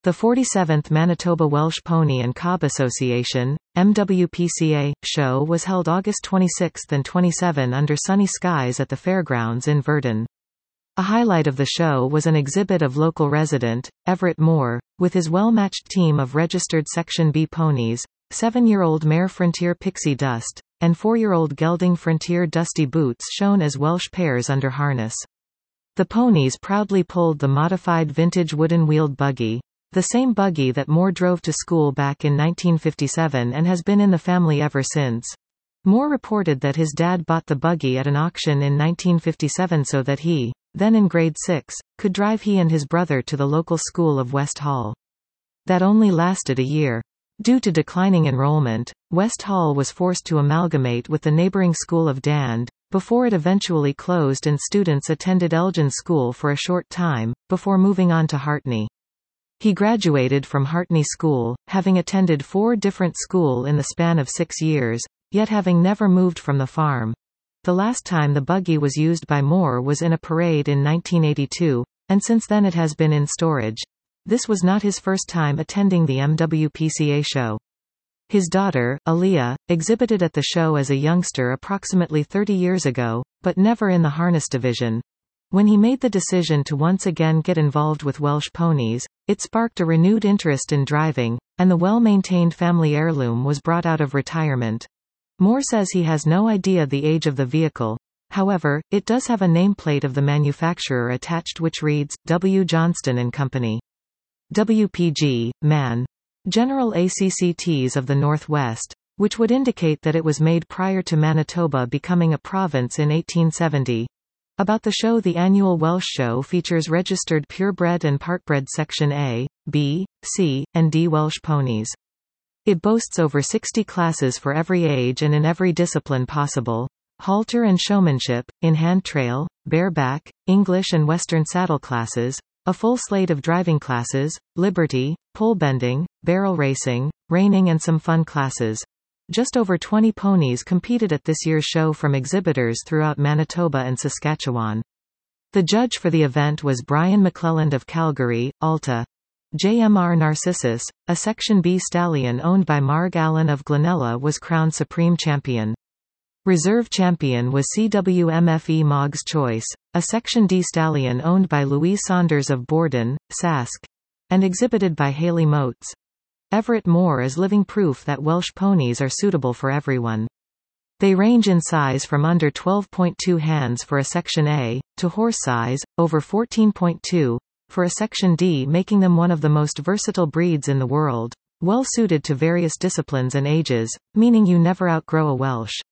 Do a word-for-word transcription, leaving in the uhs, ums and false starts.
The forty-seventh Manitoba Welsh Pony and Cob Association, M W P C A, show was held August twenty-sixth and twenty-seventh under sunny skies at the fairgrounds in Virden. A highlight of the show was an exhibit of local resident, Everett Moore, with his well-matched team of registered Section B ponies, seven-year-old mare Frontier Pixie Dust, and four-year-old gelding Frontier Dusty Boots shown as Welsh pairs under harness. The ponies proudly pulled the modified vintage wooden-wheeled buggy, the same buggy that Moore drove to school back in nineteen fifty-seven and has been in the family ever since. Moore reported that his dad bought the buggy at an auction in nineteen fifty-seven so that he, then in grade six, could drive he and his brother to the local school of West Hall. That only lasted a year. Due to declining enrollment, West Hall was forced to amalgamate with the neighboring school of Dand, before it eventually closed and students attended Elgin School for a short time, before moving on to Hartney. He graduated from Hartney School, having attended four different schools in the span of six years, yet having never moved from the farm. The last time the buggy was used by Moore was in a parade in nineteen eighty-two, and since then it has been in storage. This was not his first time attending the M W P C A show. His daughter, Aaliyah, exhibited at the show as a youngster approximately thirty years ago, but never in the harness division. When he made the decision to once again get involved with Welsh ponies, it sparked a renewed interest in driving, and the well-maintained family heirloom was brought out of retirement. Moore says he has no idea the age of the vehicle. However, it does have a nameplate of the manufacturer attached which reads, W. Johnston and Company. W P G, Man. General A C C Ts of the Northwest, which would indicate that it was made prior to Manitoba becoming a province in eighteen seventy. About the show. The annual Welsh show features registered purebred and partbred Section A, B, C, and D Welsh ponies. It boasts over sixty classes for every age and in every discipline possible: halter and showmanship, in hand trail, bareback, English and Western saddle classes, a full slate of driving classes, liberty, pole bending, barrel racing, reining and some fun classes. Just over twenty ponies competed at this year's show from exhibitors throughout Manitoba and Saskatchewan. The judge for the event was Brian McClelland of Calgary, Alta. J M R Narcissus, a Section B stallion owned by Marg Allen of Glenella, was crowned Supreme Champion. Reserve Champion was C W M F E Mog's Choice, a Section D stallion owned by Louise Saunders of Borden, Sask, and exhibited by Haley Motes. Everett Moore is living proof that Welsh ponies are suitable for everyone. They range in size from under twelve point two hands for a Section A, to horse size, over fourteen point two, for a Section D, making them one of the most versatile breeds in the world, well suited to various disciplines and ages, meaning you never outgrow a Welsh.